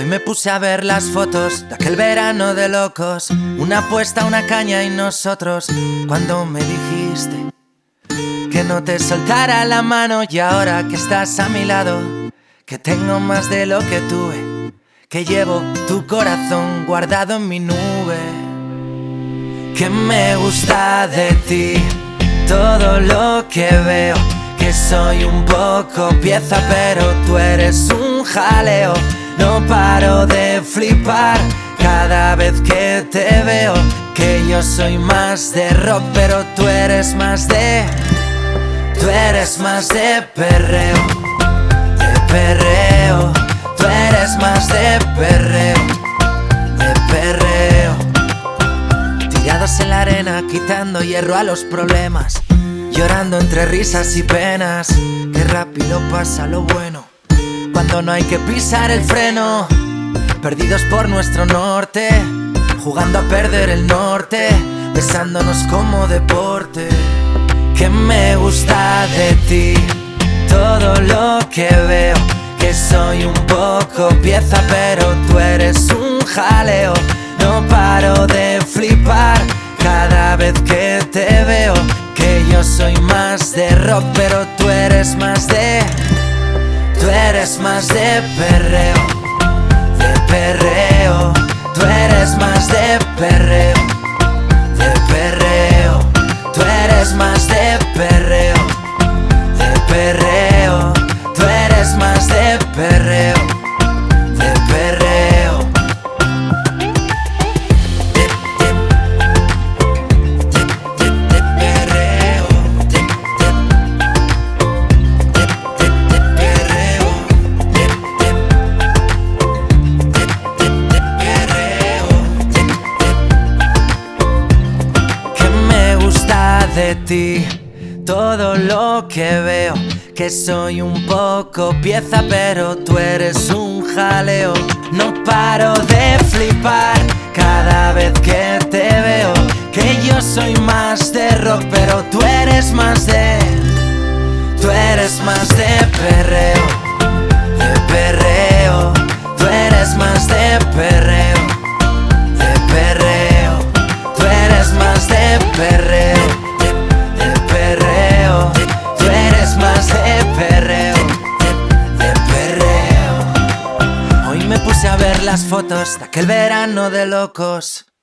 me puse a ver las fotos de aquel verano de locos. Una apuesta, una caña y nosotros. Cuando me dijiste que no te soltara la mano, y ahora que estás a mi lado, que tengo más de lo que tuve, que llevo tu corazón guardado en mi nube. Que me gusta de ti todo lo que veo, que soy un poco pieza pero tú eres un jaleo. No paro de flipar cada vez que te veo, que yo soy más de rock pero tú eres más de... Tú eres más de perreo, de perreo. Tú eres más de perreo, de perreo. Tirados en la arena, quitando hierro a los problemas, llorando entre risas y penas. Qué rápido pasa lo bueno cuando no hay que pisar el freno. Perdidos por nuestro norte, jugando a perder el norte, besándonos como deporte. Que me gusta de ti todo lo que veo, que soy un poco pieza pero tú eres un jaleo. No paro de flipar cada vez que te veo, que yo soy más de rock pero tú eres más de... Tú eres más de perreo, de perreo. Tú eres más de perreo, de perreo. Tú eres más de perreo, de perreo. Tú eres más de perreo, de perreo. De ti todo lo que veo, que soy un poco pieza pero tú eres un jaleo. No paro de flipar cada vez que te veo, que yo soy más de rock pero tú eres más de... Tú eres más de perreo, de perreo. Tú eres más de perreo, de perreo. Tú eres más de perreo, a ver las fotos de aquel verano de locos.